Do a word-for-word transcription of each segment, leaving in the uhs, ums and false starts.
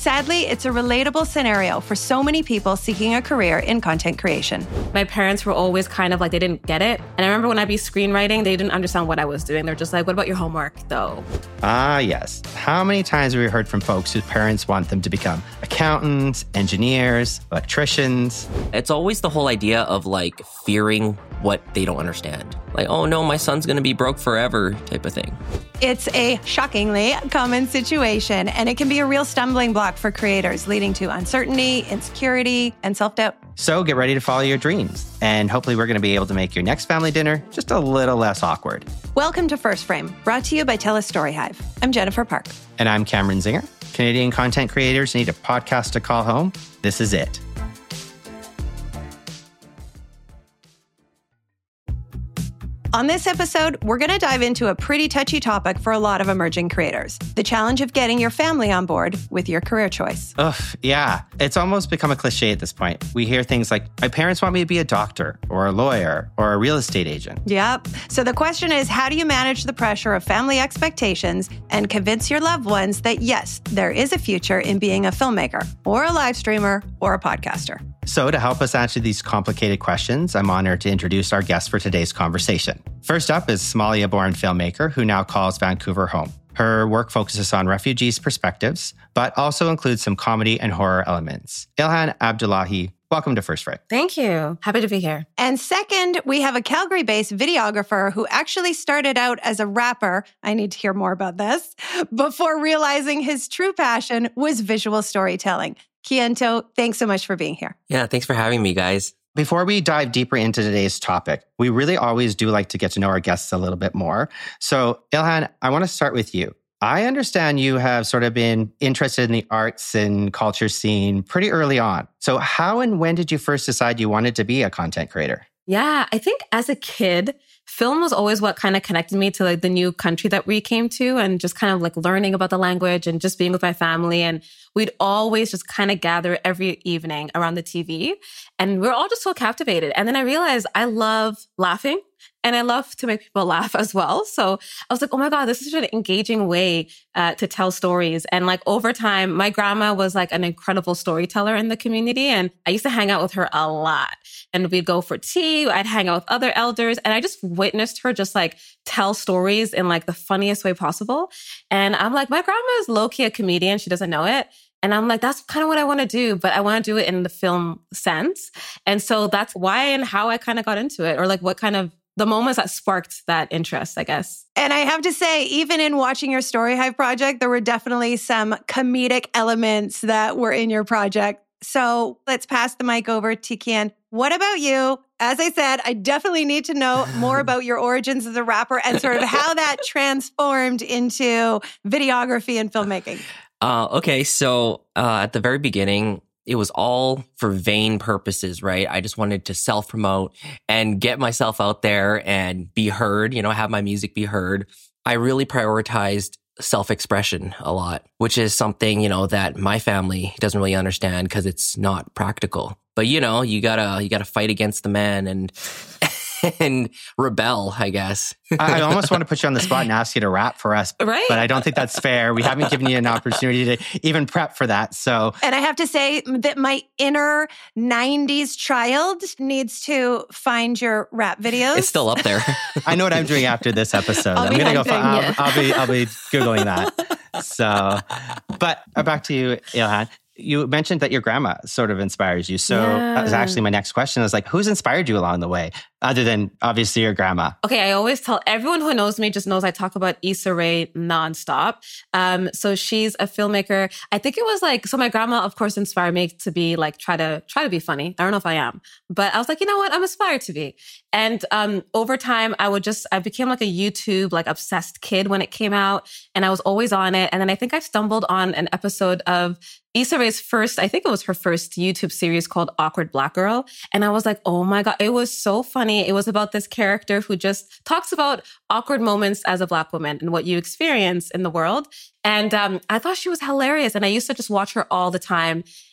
Sadly, it's a relatable scenario for so many people seeking a career in content creation. My parents were always kind of like, they didn't get it. And I remember when I'd be screenwriting, they didn't understand what I was doing. They're just like, what about your homework, though? Ah, yes. How many times have we heard from folks whose parents want them to become accountants, engineers, electricians? It's always the whole idea of like fearing what they don't understand. Like, oh no, my son's gonna be broke forever type of thing. It's a shockingly common situation, and it can be a real stumbling block for creators, leading to uncertainty, insecurity, and self-doubt. So get ready to follow your dreams. And hopefully we're going to be able to make your next family dinner just a little less awkward. Welcome to First Frame, brought to you by TELUS Storyhive. I'm Jennifer Park. And I'm Cameron Zinger. Canadian content creators need a podcast to call home. This is it. On this episode, we're going to dive into a pretty touchy topic for a lot of emerging creators, the challenge of getting your family on board with your career choice. Ugh, yeah. It's almost become a cliche at this point. We hear things like, my parents want me to be a doctor or a lawyer or a real estate agent. Yep. So the question is, how do you manage the pressure of family expectations and convince your loved ones that, yes, there is a future in being a filmmaker or a live streamer or a podcaster? So to help us answer these complicated questions, I'm honored to introduce our guest for today's conversation. First up is Somalia-born filmmaker who now calls Vancouver home. Her work focuses on refugees' perspectives, but also includes some comedy and horror elements. Ilhan Abdullahi, welcome to First Frame. Thank you. Happy to be here. And second, we have a Calgary-based videographer who actually started out as a rapper. I need to hear more about this. Before realizing his true passion was visual storytelling. Kiento, thanks so much for being here. Yeah, thanks for having me, guys. Before we dive deeper into today's topic, we really always do like to get to know our guests a little bit more. So, Ilhan, I want to start with you. I understand you have sort of been interested in the arts and culture scene pretty early on. So how and when did you first decide you wanted to be a content creator? Yeah, I think as a kid, film was always what kind of connected me to like the new country that we came to and just kind of like learning about the language and just being with my family. And we'd always just kind of gather every evening around the T V. And we're all just so captivated. And then I realized I love laughing and I love to make people laugh as well. So I was like, oh my God, this is such an engaging way uh, to tell stories. And like over time, my grandma was like an incredible storyteller in the community. And I used to hang out with her a lot. And we'd go for tea. I'd hang out with other elders. And I just witnessed her just like tell stories in like the funniest way possible. And I'm like, my grandma is low-key a comedian. She doesn't know it. And I'm like, that's kind of what I want to do, but I want to do it in the film sense. And so that's why and how I kind of got into it, or like what kind of the moments that sparked that interest, I guess. And I have to say, even in watching your Storyhive project, there were definitely some comedic elements that were in your project. So let's pass the mic over to Kian. What about you? As I said, I definitely need to know more about your origins as a rapper and sort of how that transformed into videography and filmmaking. Uh, okay, so uh, at the very beginning, it was all for vain purposes, right? I just wanted to self-promote and get myself out there and be heard, you know, have my music be heard. I really prioritized self-expression a lot, which is something, you know, that my family doesn't really understand because it's not practical. But, you know, you gotta, you gotta fight against the man and, and rebel, I guess. I almost want to put you on the spot and ask you to rap for us, right? But I don't think that's fair. We haven't given you an opportunity to even prep for that. So, and I have to say that my inner nineties child needs to find your rap videos. It's still up there. I know what I'm doing after this episode. I'll I'm going to go. hunting, I'll, yeah. I'll be. I'll be googling that. So, but back to you, Ilhan. You mentioned that your grandma sort of inspires you. So yeah. That was actually my next question. I was like, who's inspired you along the way, other than obviously your grandma? Okay, I always tell everyone who knows me just knows I talk about Issa Rae nonstop. Um, so she's a filmmaker. I think it was like, so my grandma, of course, inspired me to be like, try to try to be funny. I don't know if I am, but I was like, you know what? I'm inspired to be. And um, over time, I would just, I became like a YouTube, like obsessed kid when it came out, and I was always on it. And then I think I stumbled on an episode of Issa Rae's first, I think it was her first YouTube series called Awkward Black Girl. And I was like, oh my God, it was so funny. It was about this character who just talks about awkward moments as a Black woman and what you experience in the world. And um, I thought she was hilarious. And I used to just watch her all the time.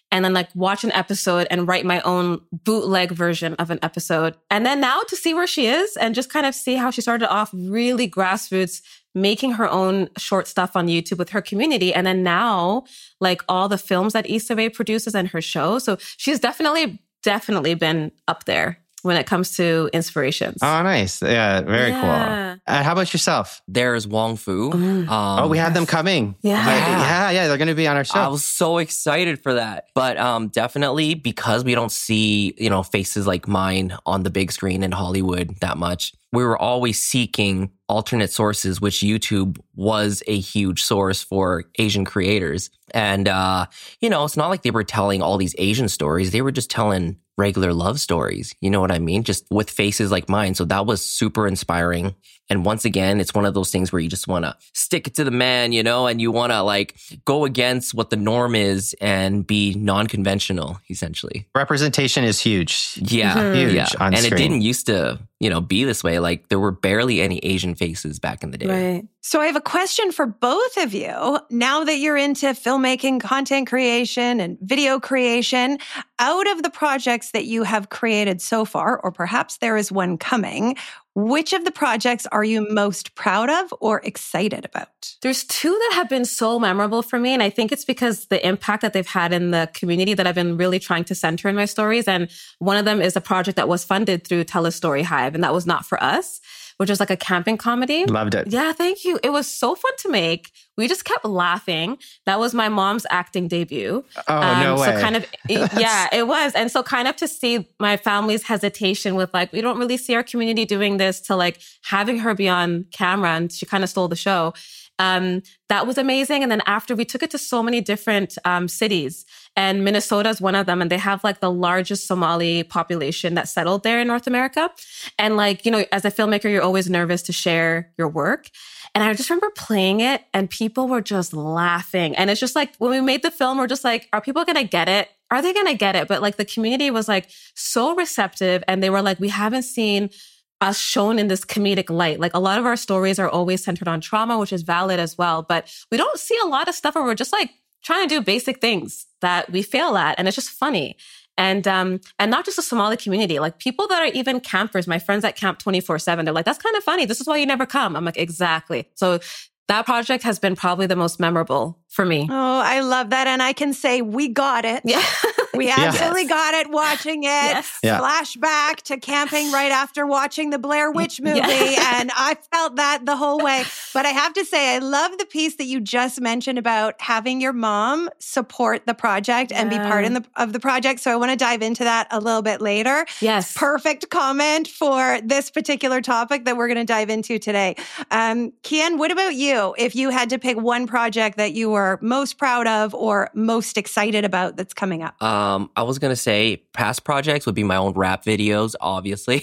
and then like watch an episode and write my own bootleg version of an episode. And then now to see where she is and just kind of see how she started off really grassroots, making her own short stuff on YouTube with her community. And then now like all the films that Issa Rae produces and her show. So she's definitely, definitely been up there when it comes to inspirations. Oh, nice. Yeah, very Yeah. cool. Uh, how about yourself? There's Wong Fu. Mm. Um, oh, we have them coming. Yeah. Like, yeah, yeah, they're going to be on our show. I was so excited for that. But um, definitely because we don't see, you know, faces like mine on the big screen in Hollywood that much, we were always seeking alternate sources, which YouTube was a huge source for Asian creators. And, uh, you know, it's not like they were telling all these Asian stories. They were just telling regular love stories. You know what I mean? Just with faces like mine. So that was super inspiring. And once again, it's one of those things where you just want to stick it to the man, you know, and you want to like go against what the norm is and be non-conventional, essentially. Representation is huge. Yeah. Mhm. Huge Yeah. on And screen. it didn't used to, you know, be this way. Like there were barely any Asian faces back in the day. Right. So I have a question for both of you. Now that you're into filmmaking, content creation, and video creation, out of the projects that you have created so far, or perhaps there is one coming, which of the projects are you most proud of or excited about? There's two that have been so memorable for me. And I think it's because the impact that they've had in the community that I've been really trying to center in my stories. And one of them is a project that was funded through Tell a Story Hive. And that was Not For Us, which was like a camping comedy. Loved it. Yeah, thank you. It was so fun to make. We just kept laughing. That was my mom's acting debut. Oh, no way. So kind of, yeah, it was. And so kind of to see my family's hesitation with like, we don't really see our community doing this, to like having her be on camera, and she kind of stole the show. Um, that was amazing. And then after, we took it to so many different um, cities, and Minnesota is one of them. And they have like the largest Somali population that settled there in North America. And like, you know, as a filmmaker, you're always nervous to share your work. And I just remember playing it and people were just laughing. And it's just like, when we made the film, we're just like, are people going to get it? Are they going to get it? But like the community was like so receptive, and they were like, we haven't seen us shown in this comedic light. Like a lot of our stories are always centered on trauma, which is valid as well. But we don't see a lot of stuff where we're just like trying to do basic things that we fail at. And it's just funny. And um, and not just the Somali community, like people that are even campers, my friends that camp twenty-four seven, they're like, that's kind of funny. This is why you never come. I'm like, exactly. So that project has been probably the most memorable for me. Oh, I love that. And I can say we got it. Yeah. We absolutely got it watching it. Yes. Yeah. Flashback to camping right after watching the Blair Witch movie. Yeah. And I felt that the whole way. But I have to say, I love the piece that you just mentioned about having your mom support the project and be Yeah. part in the, of the project. So I want to dive into that a little bit later. Yes. Perfect comment for this particular topic that we're going to dive into today. Um, Kian, what about you? If you had to pick one project that you were most proud of or most excited about that's coming up? Um, I was gonna say past projects would be my own rap videos, obviously.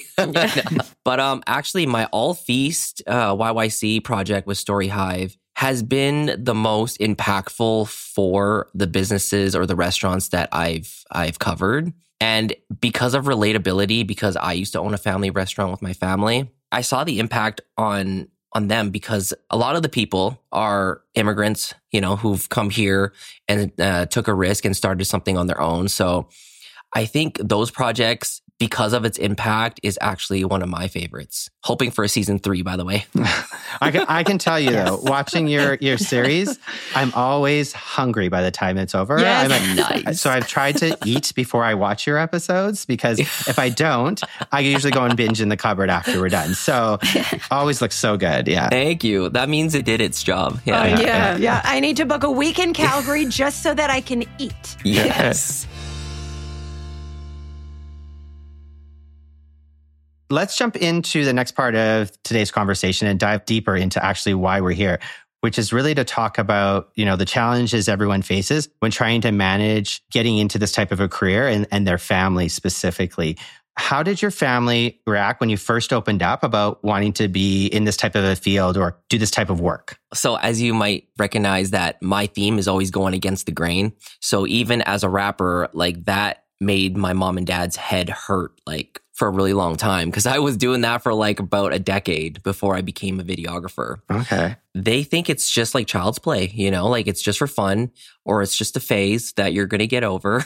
But um, actually, my All Feast uh, Y Y C project with Story Hive has been the most impactful for the businesses or the restaurants that I've I've covered. And because of relatability, because I used to own a family restaurant with my family, I saw the impact on on them, because a lot of the people are immigrants, you know, who've come here and uh, took a risk and started something on their own. So I think those projects, because of its impact, is actually one of my favorites. Hoping for a season three, by the way. I can, I can tell you though, watching your your series, I'm always hungry by the time it's over. Yes. I'm like, Nice. So I've tried to eat before I watch your episodes, because if I don't, I usually go and binge in the cupboard after we're done. So always looks so good. Yeah. Thank you. That means it did its job. Yeah. Oh, yeah, yeah, yeah. yeah. I need to book a week in Calgary just so that I can eat. Yes. Let's jump into the next part of today's conversation and dive deeper into actually why we're here, which is really to talk about, you know, the challenges everyone faces when trying to manage getting into this type of a career, and, and their family specifically. How did your family react when you first opened up about wanting to be in this type of a field or do this type of work? So as you might recognize, that my theme is always going against the grain. So even as a rapper, like that made my mom and dad's head hurt, like for a really long time because I was doing that for like about a decade before I became a videographer. Okay. They think it's just like child's play, you know, like it's just for fun or it's just a phase that you're going to get over.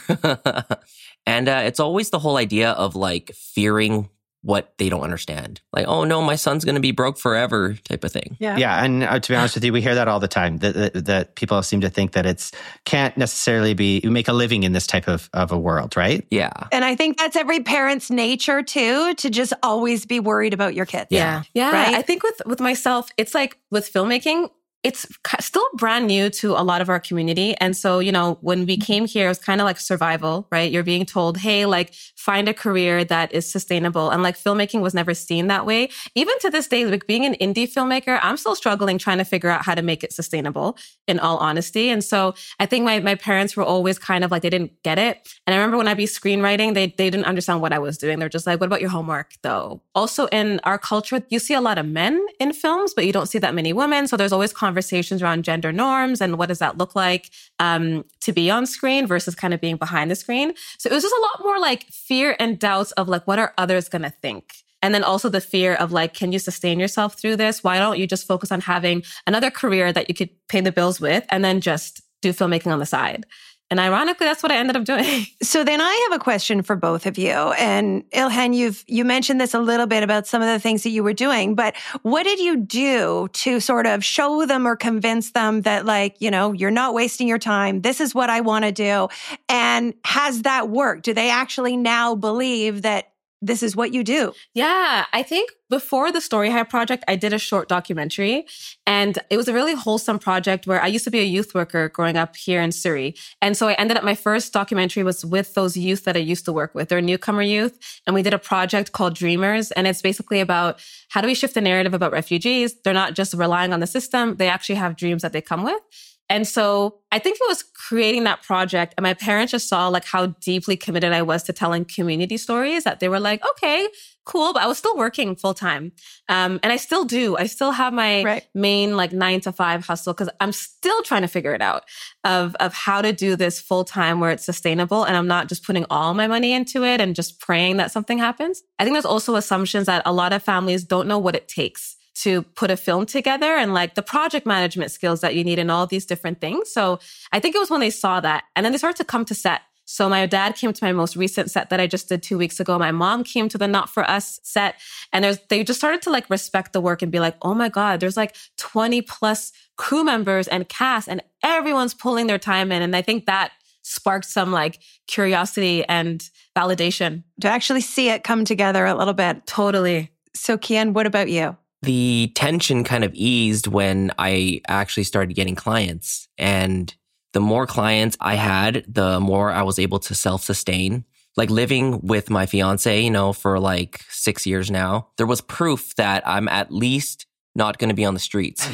And uh, it's always the whole idea of like fearing what they don't understand. Like, oh no, my son's going to be broke forever type of thing. Yeah. Yeah. And uh, to be honest with you, we hear that all the time, that, that, that people seem to think that it's can't necessarily be, you make a living in this type of, of a world, right? Yeah. And I think that's every parent's nature too, to just always be worried about your kids. Yeah. Yeah. Right? I think with, with myself, it's like with filmmaking, it's still brand new to a lot of our community. And so, you know, when we came here, it was kind of like survival, right? You're being told, hey, like find a career that is sustainable. And like filmmaking was never seen that way. Even to this day, like being an indie filmmaker, I'm still struggling trying to figure out how to make it sustainable, in all honesty. And so I think my, my parents were always kind of like, they didn't get it. And I remember when I'd be screenwriting, they, they didn't understand what I was doing. They're just like, what about your homework though? Also in our culture, you see a lot of men in films, but you don't see that many women. So there's always conversations around gender norms and what does that look like um, to be on screen versus kind of being behind the screen. So it was just a lot more like fear and doubts of like, what are others going to think? And then also the fear of like, can you sustain yourself through this? Why don't you just focus on having another career that you could pay the bills with and then just do filmmaking on the side? And ironically, that's what I ended up doing. So then I have a question for both of you. And Ilhan, you've you mentioned this a little bit about some of the things that you were doing, but what did you do to sort of show them or convince them that like, you know, you're not wasting your time. This is what I want to do. And has that worked? Do they actually now believe that this is what you do? Yeah, I think before the Story Hive project, I did a short documentary, and it was a really wholesome project where I used to be a youth worker growing up here in Surrey. And so I ended up, my first documentary was with those youth that I used to work with. They're newcomer youth. And we did a project called Dreamers. And it's basically about how do we shift the narrative about refugees? They're not just relying on the system. They actually have dreams that they come with. And so I think it was creating that project and my parents just saw like how deeply committed I was to telling community stories that they were like, okay, cool. But I was still working full time. Um, and I still do. I still have my right. main like nine to five hustle because I'm still trying to figure it out of, of how to do this full time where it's sustainable. And I'm not just putting all my money into it and just praying that something happens. I think there's also assumptions that a lot of families don't know what it takes to put a film together and like the project management skills that you need and all these different things. So I think it was when they saw that and then they started to come to set. So my dad came to my most recent set that I just did two weeks ago. My mom came to the Not For Us set and there's, they just started to like respect the work and be like, oh my God, there's like twenty plus crew members and cast and everyone's pulling their time in. And I think that sparked some like curiosity and validation. To actually see it come together a little bit. Totally. So Kian, what about you? The tension kind of eased when I actually started getting clients. And the more clients I had, the more I was able to self-sustain. Like living with my fiance, you know, for like six years now, there was proof that I'm at least not going to be on the streets.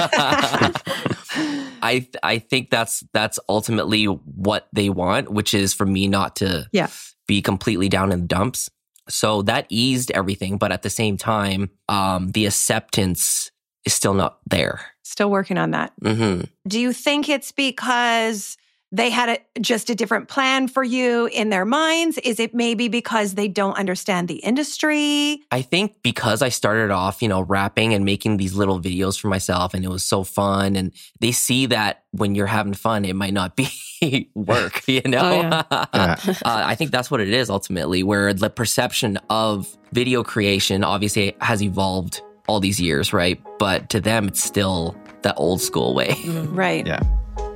I I think that's that's ultimately what they want, which is for me not to yeah. be completely down in the dumps. So that eased everything. But at the same time, um, the acceptance is still not there. Still working on that. Mm-hmm. Do you think it's because they had a, just a different plan for you in their minds? Is it maybe because they don't understand the industry? I think because I started off, you know, rapping and making these little videos for myself and it was so fun. And they see that when you're having fun, it might not be work, you know? Oh, yeah. Yeah. uh, I think that's what it is ultimately, where the perception of video creation obviously has evolved all these years, right? But to them, it's still that old school way. Right. Yeah.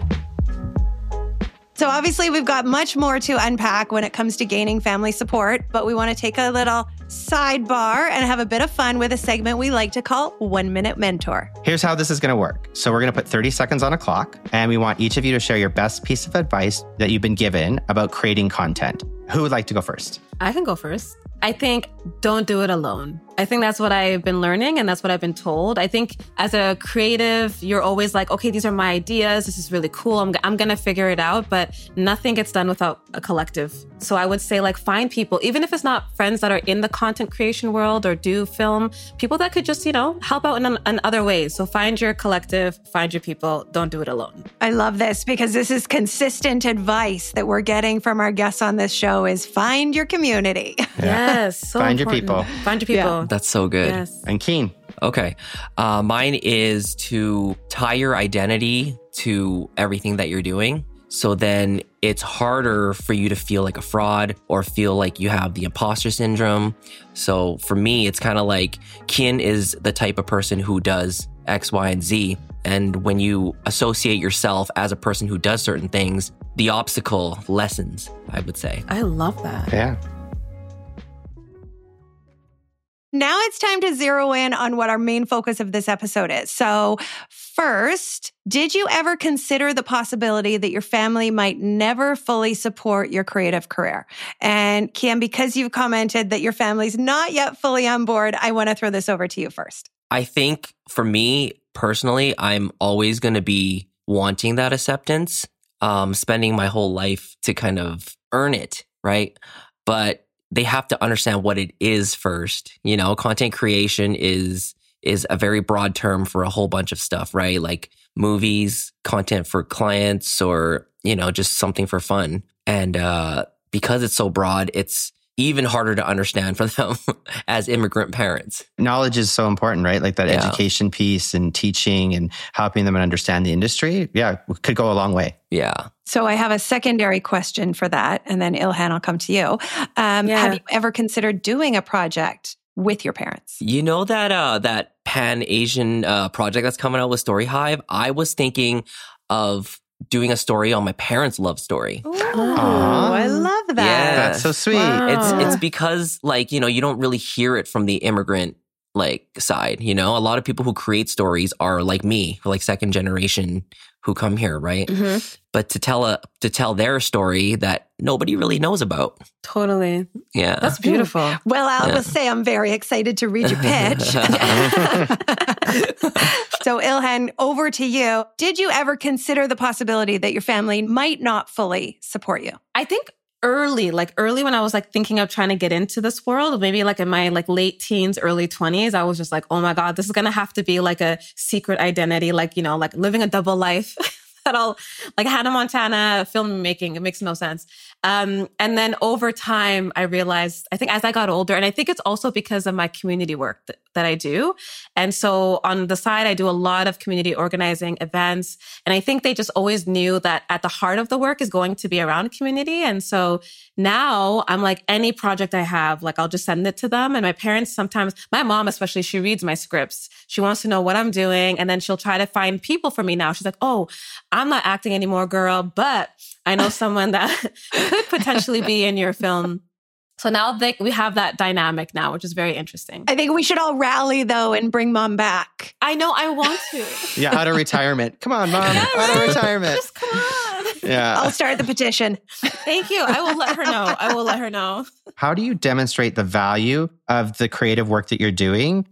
So obviously we've got much more to unpack when it comes to gaining family support, but we want to take a little sidebar and have a bit of fun with a segment we like to call One Minute Mentor. Here's how this is going to work. So we're going to put thirty seconds on a clock, and we want each of you to share your best piece of advice that you've been given about creating content. Who would like to go first? I can go first. I think don't do it alone. I think that's what I've been learning and that's what I've been told. I think as a creative, you're always like, okay, these are my ideas. This is really cool. I'm, I'm going to figure it out, but nothing gets done without a collective. So I would say like find people, even if it's not friends that are in the content creation world or do film, people that could just, you know, help out in, in other ways. So find your collective, find your people. Don't do it alone. I love this because this is consistent advice that we're getting from our guests on this show is find your community. Yeah. Yes. So find important. your people. Find your people. Yeah. That's so good. Yes. And Keen. Okay. Uh, mine is to tie your identity to everything that you're doing. So then it's harder for you to feel like a fraud or feel like you have the imposter syndrome. So for me, it's kind of like Kin is the type of person who does X, Y, and Z. And when you associate yourself as a person who does certain things, the obstacle lessens, I would say. I love that. Yeah. Now it's time to zero in on what our main focus of this episode is. So first, did you ever consider the possibility that your family might never fully support your creative career? And Kian, because you've commented that your family's not yet fully on board, I want to throw this over to you first. I think for me personally, I'm always going to be wanting that acceptance, um, spending my whole life to kind of earn it, right? But they have to understand what it is first. You know, content creation is is a very broad term for a whole bunch of stuff, right? Like movies, content for clients, or, you know, just something for fun. And uh, because it's so broad, it's even harder to understand for them as immigrant parents. Knowledge is so important, right? Like that Yeah. education piece and teaching and helping them understand the industry. Yeah, could go a long way. Yeah. So I have a secondary question for that. And then Ilhan, I'll come to you. Um, Yeah. Have you ever considered doing a project with your parents? You know that uh, that Pan-Asian uh, project that's coming out with Story Hive? I was thinking of doing a story on my parents' love story. Ooh, Aw. I love that. Yeah. That's so sweet. Wow. It's Oh. it's because like, you know, you don't really hear it from the immigrant like side, you know? A lot of people who create stories are like me, like second generation who come here, right? Mm-hmm. But to tell a to tell their story that nobody really knows about. Totally. Yeah. That's beautiful. Well, I Yeah. will say I'm very excited to read your pitch. So Ilhan, over to you. Did you ever consider the possibility that your family might not fully support you? I think early, like early when I was like thinking of trying to get into this world, maybe like in my like late teens, early twenties, I was just like, oh my God, this is going to have to be like a secret identity, like, you know, like living a double life. That all like Hannah Montana filmmaking. It makes no sense. Um, and then over time, I realized, I think as I got older, and I think it's also because of my community work that, that I do. And so on the side, I do a lot of community organizing events. And I think they just always knew that at the heart of the work is going to be around community. And so now I'm like, any project I have, like I'll just send it to them. And my parents sometimes, my mom especially, she reads my scripts. She wants to know what I'm doing. And then she'll try to find people for me now. She's like, oh, I'm not acting anymore, girl, but I know someone that could potentially be in your film. So now they, we have that dynamic now, which is very interesting. I think we should all rally though and bring mom back. I know I want to. Yeah, out of retirement. Come on, mom. Yeah, Out of right? retirement. Just come on. Yeah. I'll start the petition. Thank you. I will let her know. I will let her know. How do you demonstrate the value of the creative work that you're doing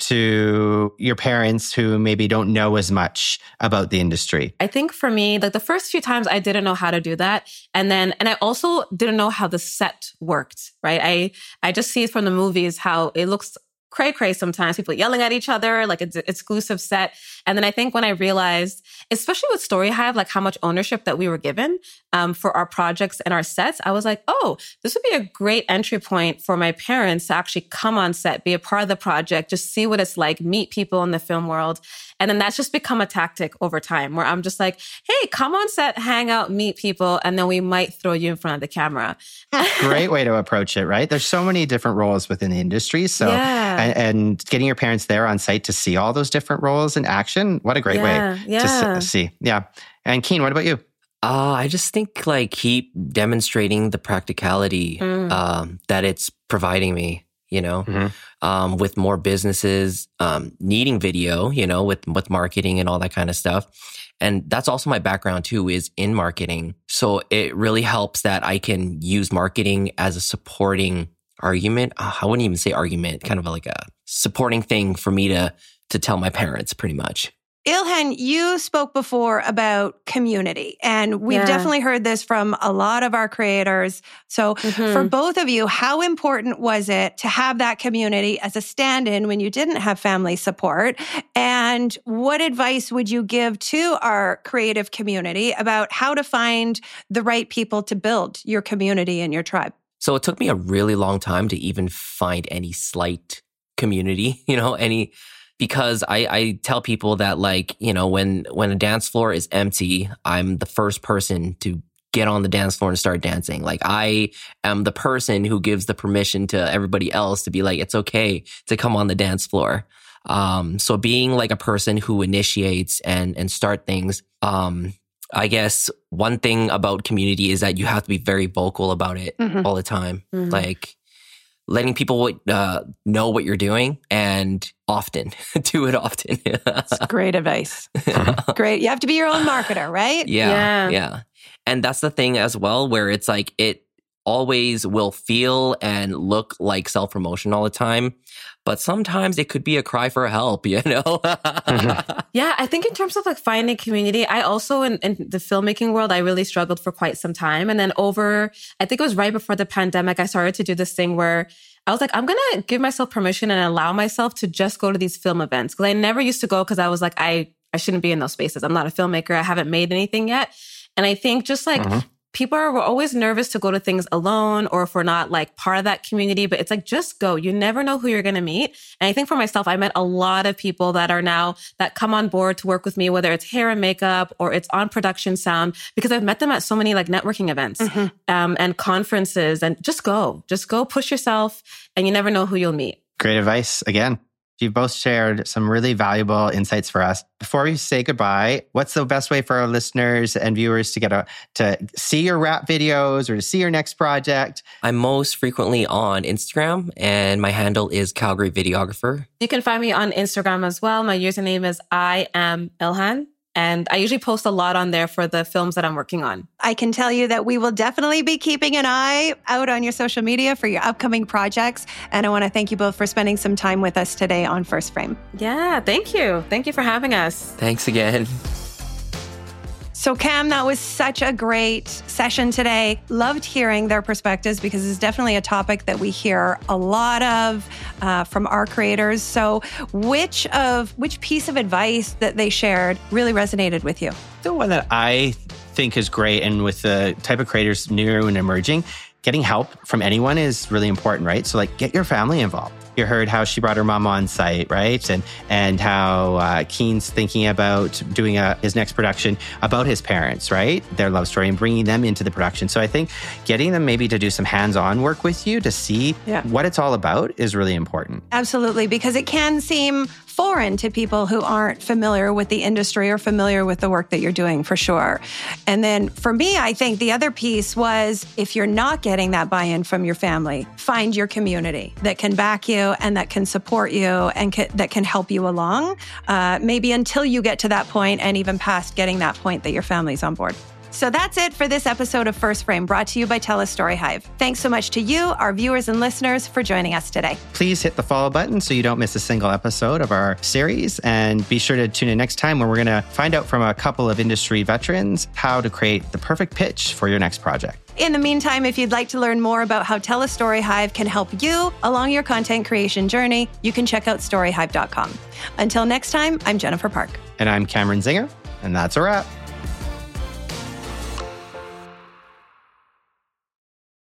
to your parents who maybe don't know as much about the industry? I think for me, like the first few times I didn't know how to do that. And then, and I also didn't know how the set worked, right? I, I just see it from the movies, how it looks cray cray sometimes, people yelling at each other, like it's an exclusive set. And then I think when I realized, especially with Story Hive, like how much ownership that we were given um, for our projects and our sets, I was like, oh, this would be a great entry point for my parents to actually come on set, be a part of the project, just see what it's like, meet people in the film world. And then that's just become a tactic over time where I'm just like, hey, come on set, hang out, meet people, and then we might throw you in front of the camera. Great way to approach it, right? There's so many different roles within the industry. So, Yeah. and, and getting your parents there on site to see all those different roles in action, what a great Yeah, way yeah. to s- see. Yeah. And Keen, what about you? Uh, I just think like keep demonstrating the practicality Mm. um, that it's providing me, you know, Mhm. um, with more businesses um, needing video, you know, with, with marketing and all that kind of stuff. And that's also my background too, is in marketing. So it really helps that I can use marketing as a supporting argument. Uh, I wouldn't even say argument, kind of like a supporting thing for me to to tell my parents pretty much. Ilhan, you spoke before about community, and we've Yeah. definitely heard this from a lot of our creators. So Mhm. for both of you, how important was it to have that community as a stand-in when you didn't have family support? And what advice would you give to our creative community about how to find the right people to build your community and your tribe? So it took me a really long time to even find any slight community, you know, any... Because I, I tell people that, like, you know, when, when a dance floor is empty, I'm the first person to get on the dance floor and start dancing. Like, I am the person who gives the permission to everybody else to be like, it's okay to come on the dance floor. Um, so being like a person who initiates and, and start things, um, I guess one thing about community is that you have to be very vocal about it Mhm. all the time. Mhm. Like, letting people uh, know what you're doing and often. Do it often. That's great advice. Great. You have to be your own marketer, right? Yeah, Yeah. yeah. And that's the thing as well, where it's like it always will feel and look like self-promotion all the time. But sometimes it could be a cry for help, you know? Yeah, I think in terms of like finding community, I also in, in the filmmaking world, I really struggled for quite some time. And then over, I think it was right before the pandemic, I started to do this thing where I was like, I'm going to give myself permission and allow myself to just go to these film events. Because I never used to go because I was like, I, I shouldn't be in those spaces. I'm not a filmmaker. I haven't made anything yet. And I think just like Mhm. people are we're always nervous to go to things alone or if we're not like part of that community, but it's like, just go. You never know who you're going to meet. And I think for myself, I met a lot of people that are now that come on board to work with me, whether it's hair and makeup or it's on production sound, because I've met them at so many like networking events Mhm. um, and conferences, and just go, just go push yourself, and you never know who you'll meet. Great advice again. You've both shared some really valuable insights for us. Before we say goodbye, what's the best way for our listeners and viewers to get a to see your rap videos or to see your next project? I'm most frequently on Instagram, and my handle is Calgary Videographer. You can find me on Instagram as well. My username is I am Ilhan. And I usually post a lot on there for the films that I'm working on. I can tell you that we will definitely be keeping an eye out on your social media for your upcoming projects. And I want to thank you both for spending some time with us today on First Frame. Yeah, thank you. Thank you for having us. Thanks again. So Cam, that was such a great session today. Loved hearing their perspectives because it's definitely a topic that we hear a lot of uh, from our creators. So which of which piece of advice that they shared really resonated with you? The one that I think is great, and with the type of creators new and emerging, getting help from anyone is really important, right? So like get your family involved. You heard how she brought her mom on site, right? And and how uh, Keen's thinking about doing a, his next production about his parents, right? Their love story, and bringing them into the production. So I think getting them maybe to do some hands-on work with you to see Yeah. what it's all about is really important. Absolutely, because it can seem foreign to people who aren't familiar with the industry or familiar with the work that you're doing, for sure. And then for me, I think the other piece was, if you're not getting that buy-in from your family, find your community that can back you and that can support you and ca- that can help you along, uh, maybe until you get to that point and even past getting that point that your family's on board. So that's it for this episode of First Frame, brought to you by Tell a Story Hive. Thanks so much to you, our viewers and listeners, for joining us today. Please hit the follow button so you don't miss a single episode of our series. And be sure to tune in next time when we're going to find out from a couple of industry veterans how to create the perfect pitch for your next project. In the meantime, if you'd like to learn more about how Tell a Story Hive can help you along your content creation journey, you can check out story hive dot com. Until next time, I'm Jennifer Park. And I'm Cameron Zinger, and that's a wrap.